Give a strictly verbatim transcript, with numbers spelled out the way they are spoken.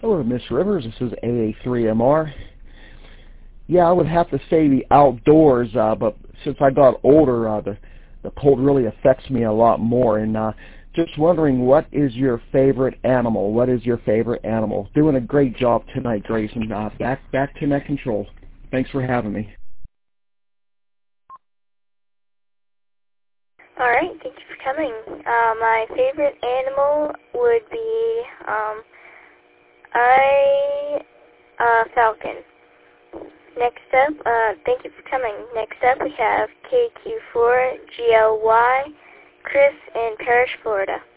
Hello, Miss Rivers. This is A A three M R. Yeah, I would have to say the outdoors, uh, but since I got older, uh, the, the cold really affects me a lot more. And uh, just wondering, what is your favorite animal? What is your favorite animal? Doing a great job tonight, Grayson. Uh, back, back to net control. Thanks for having me. All right, thank you for coming. Uh, my favorite animal would be um, I uh, falcon. Next up, uh, thank you for coming. Next up, we have K Q four G L Y, Chris in Parrish, Florida.